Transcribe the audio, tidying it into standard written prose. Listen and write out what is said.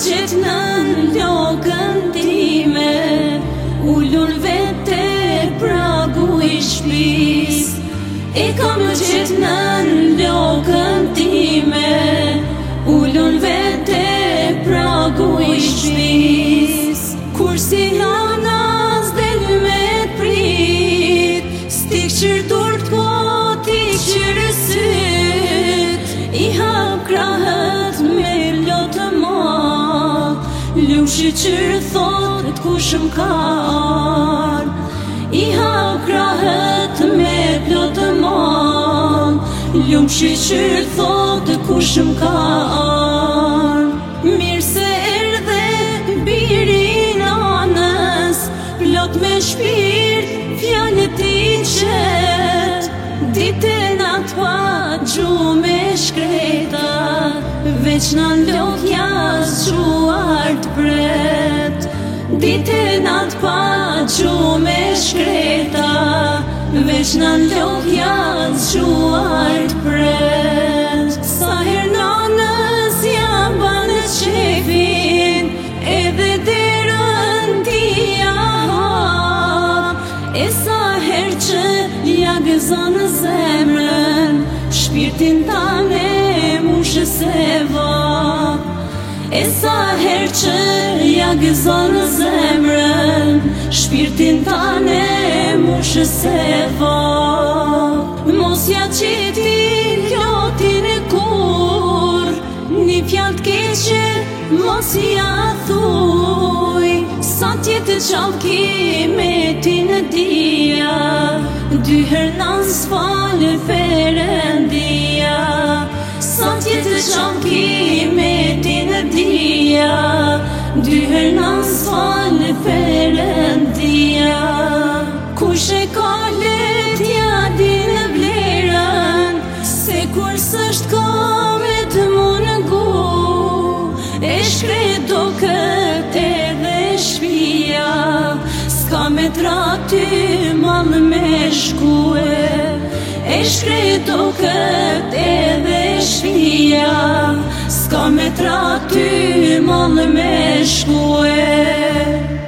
qetë në lokën time, ullun vete pragu I shpis. E kam qetë në lokën time, ullun vete pragu I shpis. Kur si lanas del me t'prit, s'tik qër durt po t'i qër syt. I hap krahët me lotë mal, lushi qër thot kush m'ka ar. I hap krahët me lotë mal, lushi qër thot kush m'ka ar. Mirë se erdhe biri nanës, plot me shpirt fjallet I qet. Dite nat pa gjume shkreta, veç në lodhja zgjuar t'bret. Dite nat pa gjume shkreta, veç në lodhja zgjuar t'bret. Sa her nanës jam banë qefin, edhe derën ti hap. E sa her që ja gëzonë zemrën, shpirtin tane mushë se vap. E sa her që ja gëzonë zemrën, shpirtin tane mushë se vap. Mos ja qeti lotin e kur, një fjall t'keqe mos ja thuj. Sa tjetë qallë ki me ti në dia, dyher nan s'falë Perëndia. Sa tjetë qallë ki me ti në dia, dyher nan s'falë Perëndia. Kush e ka letja di në vlerën, se kur s'është ka me të mungu. E shkret do këtë edhe shpia, s'ka me t'raty mal me shkue. E shkret do këtë edhe shpia, s'ka me t'raty mal me shkue.